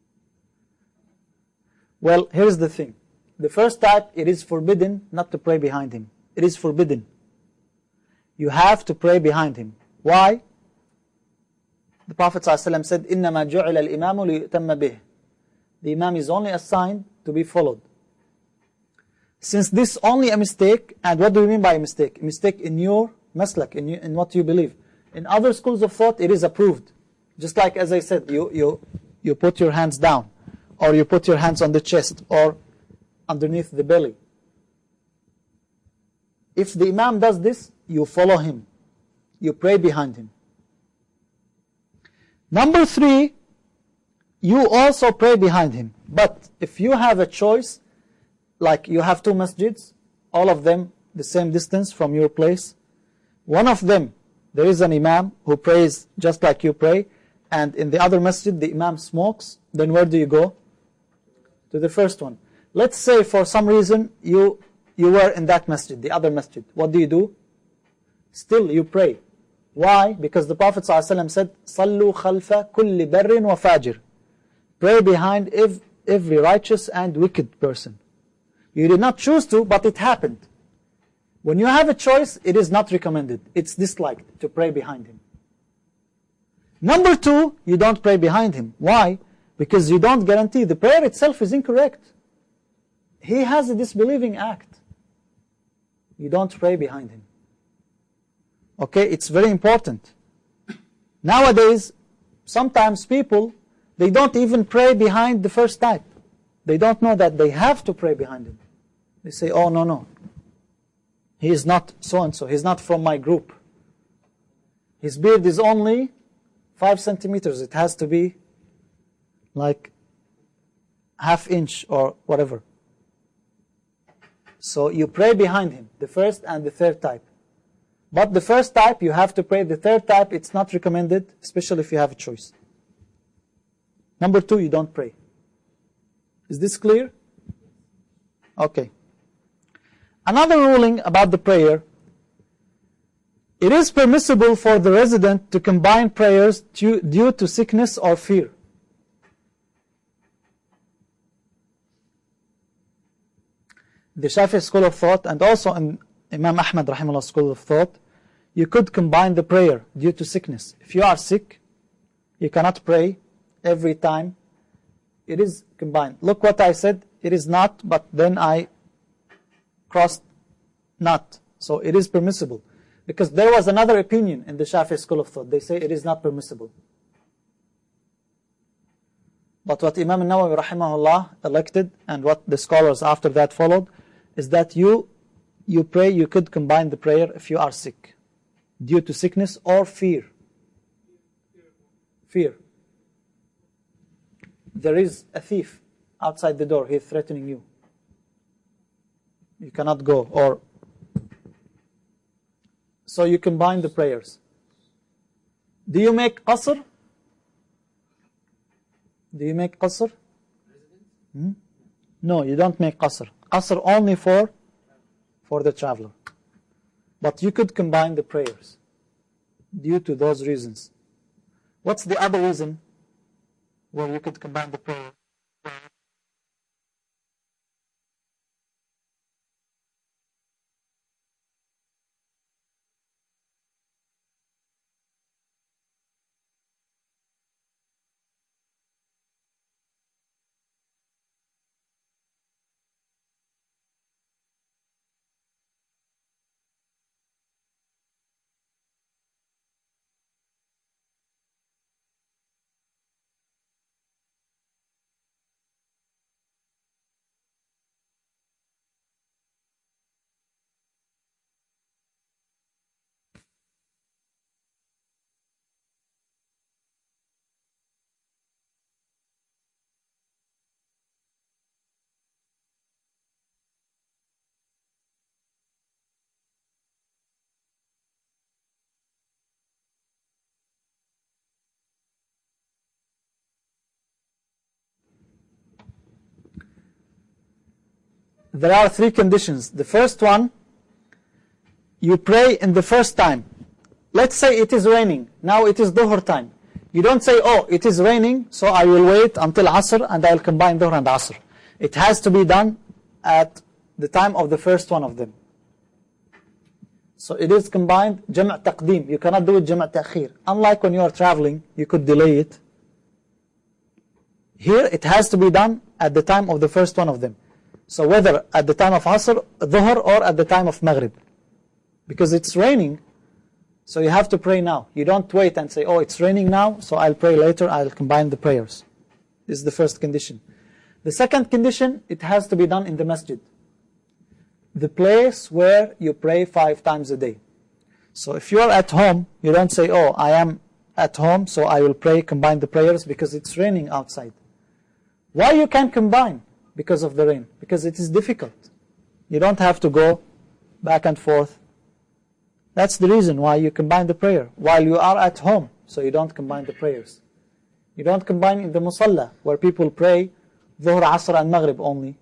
Well, here's the thing. The first type, it is forbidden not to pray behind him. It is forbidden. You have to pray behind him. Why? The Prophet ﷺ said, إِنَّمَا جُعِلَ الْإِمَامُ لِيُؤْتَمَّ بِهِ. The imam is only assigned to be followed. Since this only a mistake, and what do you mean by a mistake? A mistake in your maslak, in what you believe. In other schools of thought, it is approved. Just like, as I said, you put your hands down, or you put your hands on the chest, or underneath the belly. If the imam does this, you follow him. You pray behind him. Number 3, you also pray behind him. But if you have a choice, like you have 2 masjids, all of them the same distance from your place. One of them, there is an imam who prays just like you pray, and in the other masjid the imam smokes, then where do you go? To the first one. Let's say for some reason you were in that masjid, the other masjid. What do? Still you pray. Why? Because the Prophet ﷺ said, صَلُّوا خَلْفَ كُلِّ بَرٍّ وَفَاجِرٍ. Pray behind every righteous and wicked person. You did not choose to, but it happened. When you have a choice, it is not recommended. It's disliked to pray behind him. Number 2, you don't pray behind him. Why? Because you don't guarantee. The prayer itself is incorrect. He has a disbelieving act. You don't pray behind him. Okay, it's very important. Nowadays, sometimes people, they don't even pray behind the first type. They don't know that they have to pray behind him. They say, oh, no. He is not so-and-so. He's not from my group. His beard is only 5 centimeters. It has to be like ½ inch or whatever. So you pray behind him, the first and the third type. But the first type, you have to pray. The third type, it's not recommended, especially if you have a choice. Number 2, you don't pray. Is this clear? Okay. Another ruling about the prayer, it is permissible for the resident to combine prayers due to sickness or fear. The Shafi'i school of thought, and also in Imam Ahmad rahimahullah school of thought, you could combine the prayer due to sickness. If you are sick, you cannot pray every time. It is combined. Look what I said, it is not, but then I crossed not. So it is permissible. Because there was another opinion in the Shafi'i school of thought. They say it is not permissible. But what Imam Nawawi rahimahullah elected, and what the scholars after that followed, is that you pray, you could combine the prayer if you are sick, due to sickness or fear. Fear. There is a thief outside the door, he is threatening you. You cannot go, or so you combine the prayers. Do you make qasr? Do you make qasr? No, you don't make qasr. Qasr only for the traveler. But you could combine the prayers due to those reasons. What's the other reason where you could combine the prayer? There are 3 conditions. The first one, you pray in the first time. Let's say it is raining. Now it is Dhuhr time. You don't say, oh, it is raining, so I will wait until Asr and I will combine Dhuhr and Asr. It has to be done at the time of the first one of them. So it is combined Jam' Taqdeem. You cannot do it Jam' Ta'khir. Unlike when you are traveling, you could delay it. Here it has to be done at the time of the first one of them. So whether at the time of Asr, Dhuhr, or at the time of Maghrib. Because it's raining, so you have to pray now. You don't wait and say, oh, it's raining now, so I'll pray later, I'll combine the prayers. This is the first condition. The second condition, it has to be done in the masjid. The place where you pray 5 times a day. So if you are at home, you don't say, oh, I am at home, so I will pray, combine the prayers because it's raining outside. Why you can combine? Because of the rain. Because it is difficult. You don't have to go back and forth. That's the reason why you combine the prayer while you are at home, so you don't combine the prayers. You don't combine in the musalla where people pray Dhuhr, Asr and Maghrib only.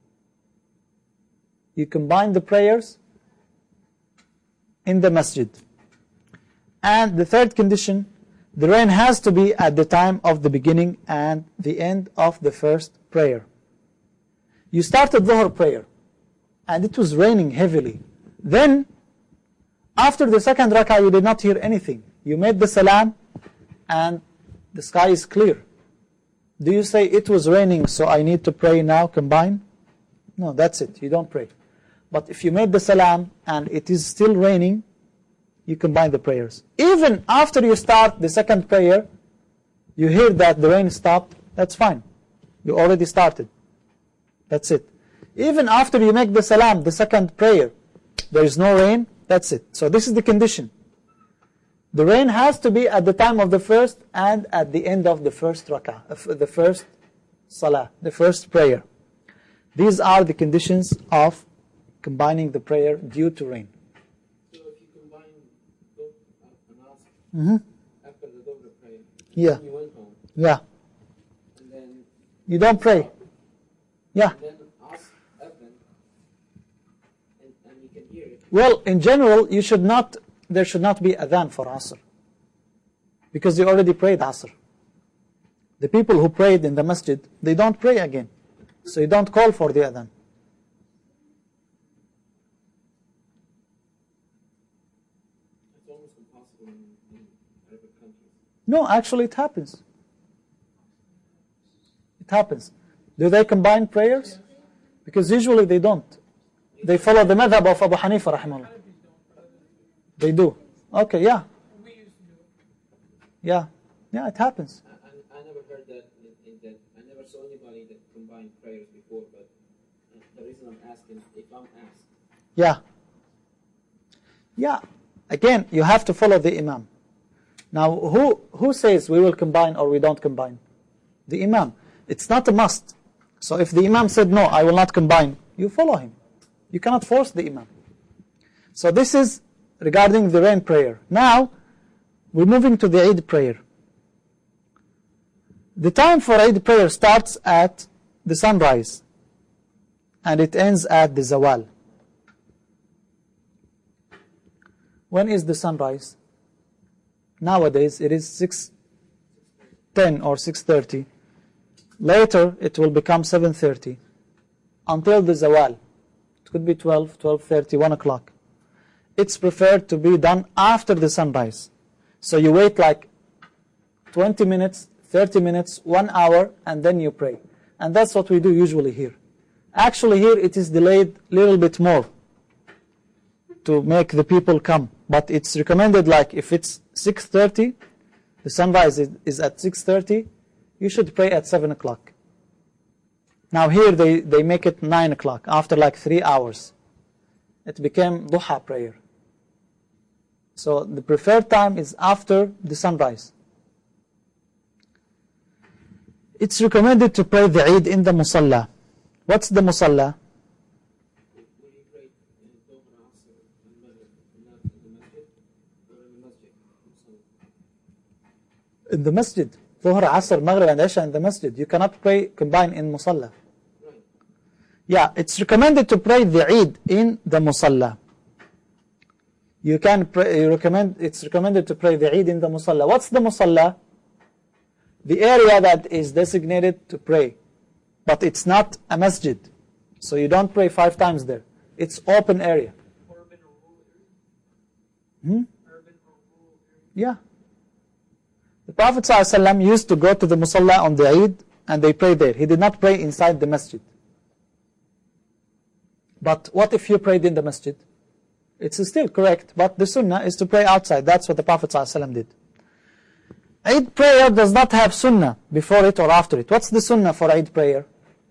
You combine the prayers in the masjid. And the third condition, the rain has to be at the time of the beginning and the end of the first prayer. You started Dhuhr prayer and it was raining heavily. Then, after the second rak'ah, you did not hear anything. You made the salam and the sky is clear. Do you say, it was raining, so I need to pray now, combine? No, that's it. You don't pray. But if you made the salam and it is still raining, you combine the prayers. Even after you start the second prayer, you hear that the rain stopped, that's fine. You already started. That's it. Even after you make the salam, the second prayer, there is no rain, that's it. So this is the condition. The rain has to be at the time of the first and at the end of the first rak'ah, the first salah, the first prayer. These are the conditions of combining the prayer due to rain. So if you combine Dhuhr and Asr after the Dhuhr prayer, Yeah. you went home, Yeah. and then You don't pray. Yeah. and then Asr Adhan, and you can hear it. Well, in general, there should not be adhan for Asr, because you already prayed Asr. The people who prayed in the masjid, they don't pray again. So you don't call for the adhan. It's almost impossible in Arabic countries. No, actually it happens. It happens. Do they combine prayers? Because usually they don't. They follow the madhab of Abu Hanifa rahimahullah. They do. Okay, yeah. We used to do it. Yeah. Yeah, it happens. I never heard that, that I never saw anybody that combined prayers before, but the reason I'm asking, if I'm asked, Yeah. Yeah. Again, you have to follow the imam. Now, who says we will combine or we don't combine? The imam. It's not a must. So if the imam said, no, I will not combine, you follow him. You cannot force the imam. So this is regarding the rain prayer. Now, we're moving to the Eid prayer. The time for Eid prayer starts at the sunrise and it ends at the zawal. When is the sunrise? Nowadays it is 6:10 or 6:30. Later it will become 7:30 until the zawal. It could be 12, 12:30, 1 o'clock. It's preferred to be done after the sunrise. So you wait like 20 minutes, 30 minutes, 1 hour, and then you pray. And that's what we do usually here. Actually here it is delayed a little bit more to make the people come. But it's recommended, like if it's 6:30, the sunrise is at 6:30, you should pray at 7 o'clock. Now here they make it 9 o'clock, after like 3 hours. It became duha prayer. So the preferred time is after the sunrise. It's recommended to pray the Eid in the musalla. What's the musalla? will you pray Dhuhr, Asr, and Maghrib, not in the masjid, or in the masjid? So, In the masjid. Dhuhr, Asr, Maghrib and Isha in the masjid. You cannot pray combine in musalla. right. Yeah, it's recommended to pray the Eid in the musalla. It's recommended to pray the Eid in the musalla. What's the musalla? The area that is designated to pray. But it's not a masjid. So you don't pray 5 times there. It's open area. Urban or rural area? Urban or rural area? Yeah. The Prophet ﷺ used to go to the musalla on the Eid and they pray there. He did not pray inside the masjid. But what if you prayed in the masjid? It's still correct, but the sunnah is to pray outside. That's what the Prophet ﷺ did. Eid prayer does not have sunnah before it or after it. What's the sunnah for Eid prayer?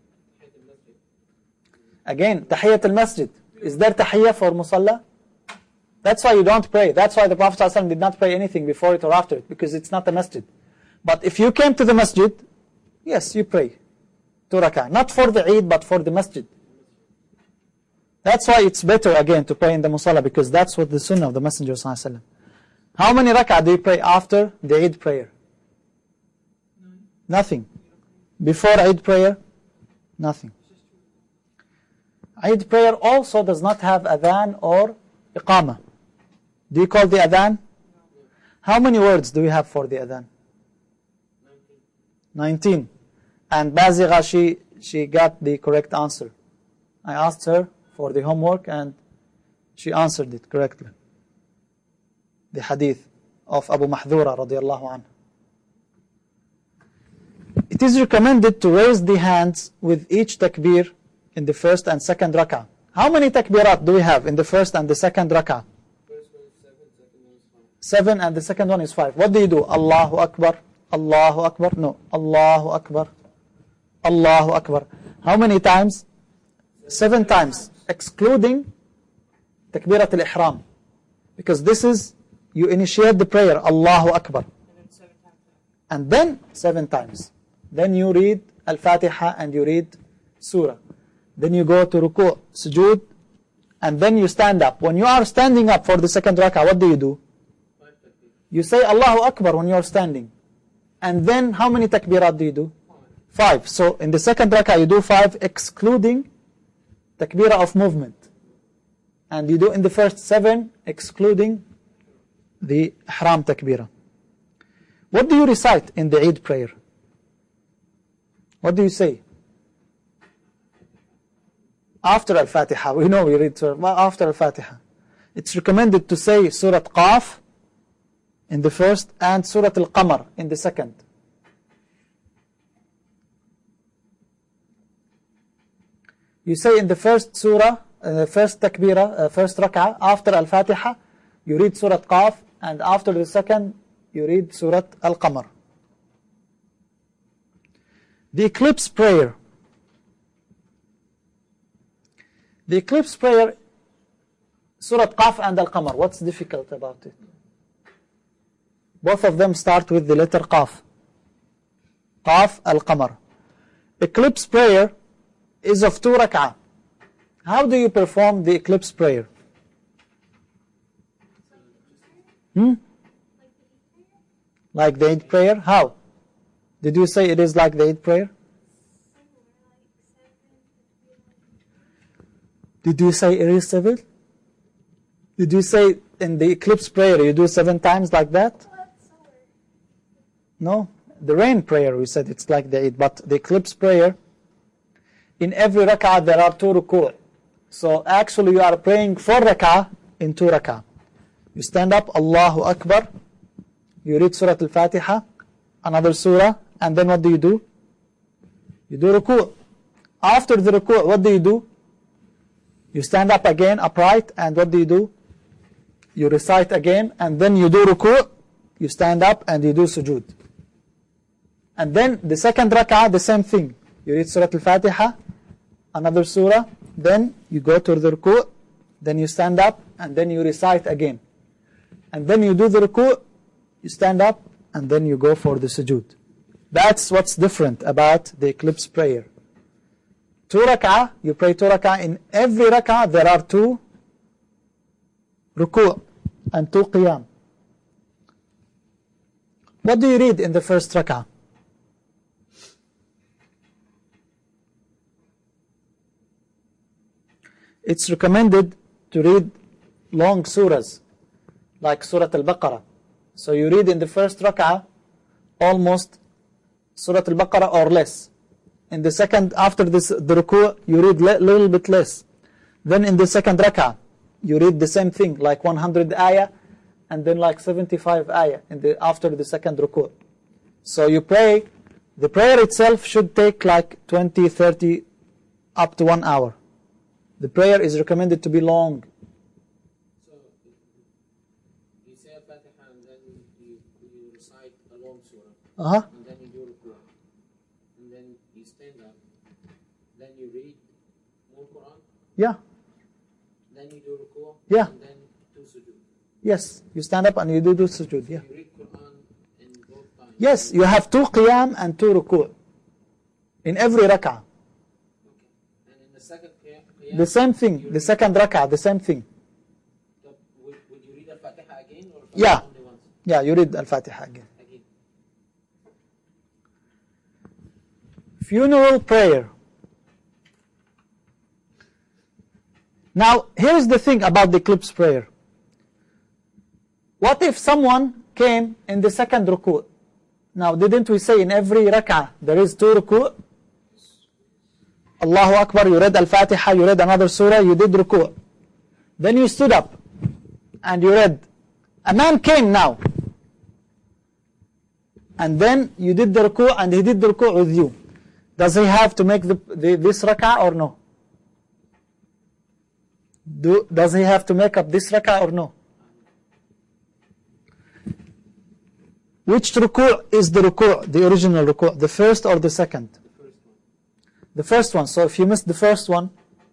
Again, tahiyyat al-masjid. Is there tahiyyah for musalla? That's why you don't pray. That's why the Prophet ﷺ did not pray anything before it or after it, because it's not a masjid. But if you came to the masjid, yes, you pray 2 rak'ah. Not for the Eid, but for the masjid. That's why it's better again to pray in the musalla, because that's what the sunnah of the Messenger ﷺ. How many rak'ah do you pray after the Eid prayer? Nothing. Before Eid prayer? Nothing. Eid prayer also does not have adhan or iqamah. Do you call the adhan? How many words do we have for the adhan? 19. And Bazigha, she got the correct answer. I asked her for the homework and she answered it correctly. The hadith of Abu Mahdura radiyallahu anhu. It is recommended to raise the hands with each takbir in the first and second rak'ah. How many takbirat do we have in the first and the second rak'ah? First one is 7, second one is 5. 7 and the second one is 5. What do you do? Allahu Akbar, Allahu Akbar. No, Allahu Akbar, Allahu Akbar. How many times? 7 times, excluding takbirat al-ihram. Because this is, you initiate the prayer, Allahu Akbar. And then 7 times. Then you read Al-Fatiha and you read Surah. Then you go to ruku', sujood, and then you stand up. When you are standing up for the second rak'ah, what do? You say Allahu Akbar when you are standing. And then how many takbirat do you do? 5. So in the second rak'ah you do 5, excluding takbirah of movement. And you do in the first 7, excluding the ihram takbirah. What do you recite in the Eid prayer? What do you say? After Al-Fatiha, we know we read Surah, after Al-Fatiha. It's recommended to say Surah Qaf in the first and Surah Al-Qamar in the second. You say in the first surah, first takbirah, first rak'ah, after Al-Fatiha, you read Surah Qaf, and after the second, you read Surah Al-Qamar. The eclipse prayer. The eclipse prayer, Surah Qaf and Al-Qamar. What's difficult about it? Both of them start with the letter Qaf. Qaf, Al-Qamar. Eclipse prayer is of 2 rak'ah. How do you perform the eclipse prayer? Like the Eid prayer? How? Did you say it is like the Eid prayer? Did you say it is 7? Did you say in the eclipse prayer you do 7 times like that? No. The rain prayer we said it's like the Eid, but the eclipse prayer, in every rak'ah there are 2 ruku'. So actually you are praying 4 rak'ah in 2 rak'ah. You stand up, Allahu Akbar, you read Surah Al-Fatiha, another surah, and then what do? You do ruku'. After the ruku', what do? You stand up again, upright, and what do? You recite again, and then you do ruku', you stand up, and you do sujood. And then the second rak'ah, the same thing. You read Surah Al-Fatiha, another surah, then you go to the ruku', then you stand up, and then you recite again. And then you do the ruku', you stand up, and then you go for the sujood. That's what's different about the eclipse prayer. 2 rak'ah, you pray 2 rak'ah. In every rak'ah there are 2 ruku' and 2 qiyam. What do you read in the first rak'ah? It's recommended to read long surahs, like Surah Al-Baqarah. So you read in the first rak'ah almost Surah Al-Baqarah or less. In the second, after this, the ruku', you read little bit less. Then in the second rak'ah, you read the same thing, like 100 ayah, and then like 75 ayah after the second ruku'. So you pray, the prayer itself should take like 20, 30, up to 1 hour. The prayer is recommended to be long. So you say Al-Fatiha and then you recite a long surah. And then you do ruku'. And then you stand up. Then you read more Quran. Yeah. Then you do ruku'. Yeah. And then do sujood. Yes, you stand up and you do sujood. Yeah. You read Quran in both times. Yes, you have 2 qiyam and 2 ruku' in every rak'ah. Okay. And in the second qiyam The same thing. The second rak'ah, the same thing. Would you read Al-Fatiha again or Yeah. only once? Yeah, you read Al-Fatiha again. Again. Funeral prayer. Now, here's the thing about the eclipse prayer. What if someone came in the second ruku'? Now, didn't we say in every rak'ah there is 2 ruku'? Allahu Akbar, you read Al-Fatiha, you read another surah, you did ruku'. Then you stood up and you read. A man came now. And then you did the ruku' and he did the ruku' with you. Does he have to make this rak'ah or no? Does he have to make up this rak'ah or no? Which ruku' is the ruku', the original ruku', the first or the second? The first one. So if you missed the first one,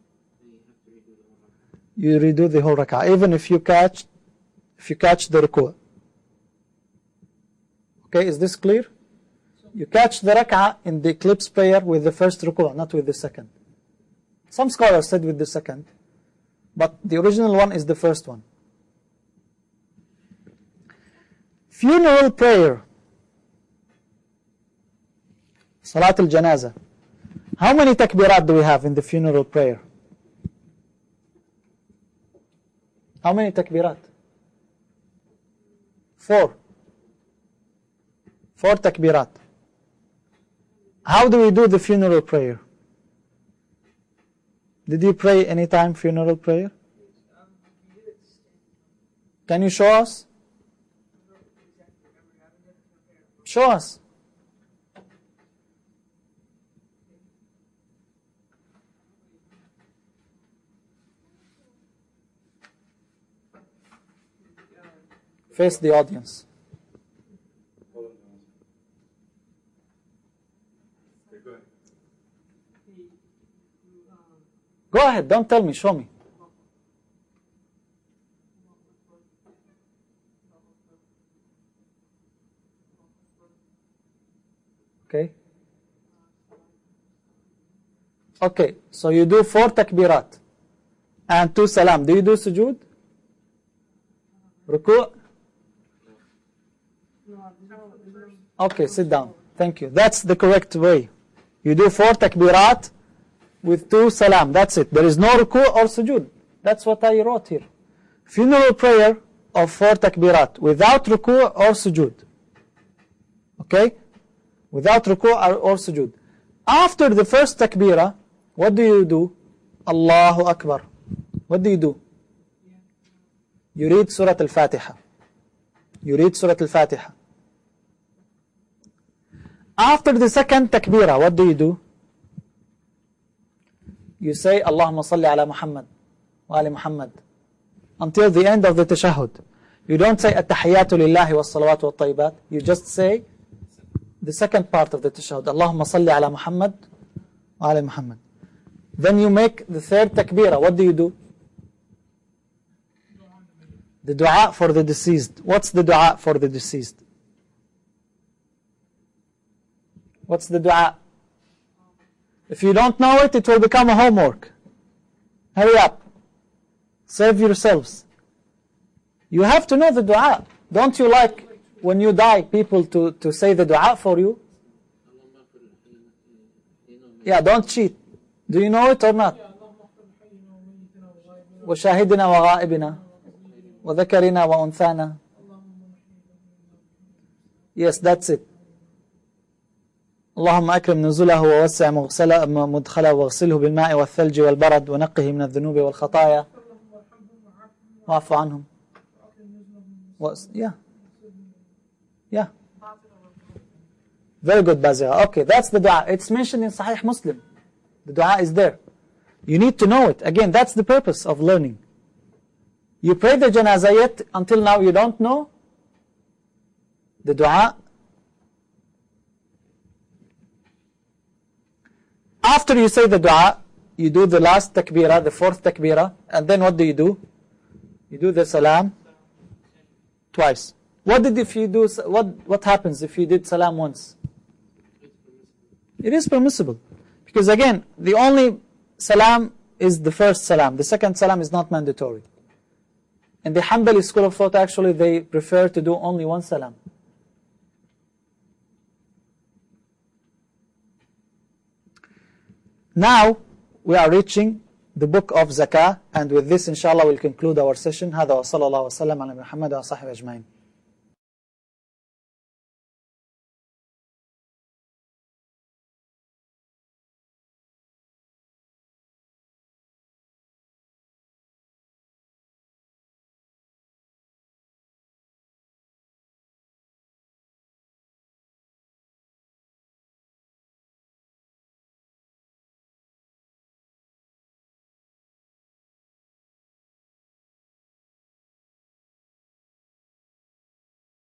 you redo the whole rak'ah, even if you catch the ruku'. Okay, is this clear? You catch the rak'ah in the eclipse prayer with the first ruku', not with the second. Some scholars said with the second, but the original one is the first one. Funeral prayer. Salat al-Janazah. How many takbirat do we have in the funeral prayer? How many takbirat? 4. 4 takbirat. How do we do the funeral prayer? Did you pray anytime funeral prayer? Can you show us? Show us. Face the audience. Go ahead, don't tell me, show me. Okay. Okay, so you do 4 takbirat and 2 salam. Do you do sujood? Ruku'? Okay, sit down. Thank you. That's the correct way. You do 4 takbirat with 2 salam. That's it. There is no ruku' or sujood. That's what I wrote here. Funeral prayer of 4 takbirat without ruku' or sujood. Okay? Without ruku' or sujood. After the first takbirah, what do you do? Allahu Akbar. What do you do? You read Surah Al-Fatiha. You read Surah Al-Fatiha. After the second takbirah, what do you do? You say Allahumma salli ala Muhammad wa ali Muhammad until the end of the tashahhud. You don't say at-tahiyyatu lillahi wa salawatu wa tayyibat. You just say the second part of the tashahhud. Allahumma salli ala Muhammad wa ali Muhammad. Then you make the third takbirah. What do you do? The dua for the deceased. What's the dua for the deceased? What's the dua? If you don't know it, it will become a homework. Hurry up. Save yourselves. You have to know the dua. Don't you like when you die people to say the dua for you? Yeah, don't cheat. Do you know it or not? وشاهدنا وغائبنا وذكرنا وأنثانا. Yes, that's it. اللهم أكرم نزله ووسع مدخله واغسله بالماء والثلج والبرد ونقه من الذنوب والخطايا واعف عنهم. Yeah. Yeah. Very good, Bazira. Okay, that's the dua. It's mentioned in Sahih Muslim. The dua is there. You need to know it. Again, that's the purpose of learning. You pray the janazah, yet until now you don't know the dua. After you say the dua, you do the last takbirah, the 4th takbirah, and then what do? You do the salam twice. What happens if you did salam once? It is permissible. Because again, the only salam is the first salam. The second salam is not mandatory. In the Hanbali school of thought, actually, they prefer to do only one salam. Now, we are reaching the book of Zakah, and with this, inshallah, we'll conclude our session. هذا وصلى الله وسلم على محمد وصحبه أجمعين.